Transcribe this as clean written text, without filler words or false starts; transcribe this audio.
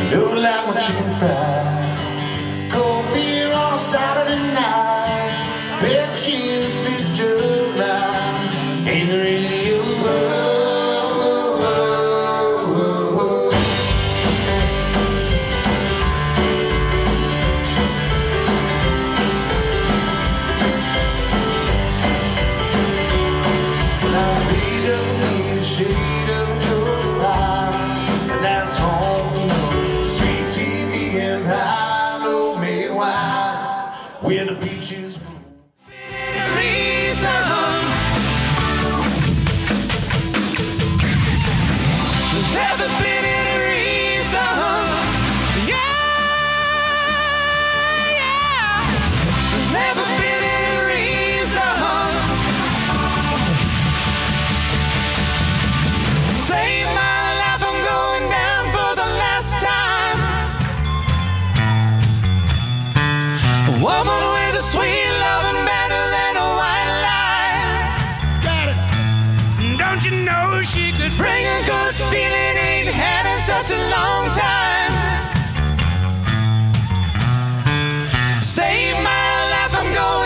Look like my chicken fried. Cold beer on a Saturday night. Bed cheese, fit to ride. Ain't there really a shade of July, and that's home. Sweet TV and I know me why. Where the beaches grow. There's never been any reason. Yeah. There's never been any reason. Save my life, I'm going down for the last time. A woman with a sweet loving better than a white lie. Don't you know she could bring a good feeling? Ain't had in such a long time. Save my life, I'm going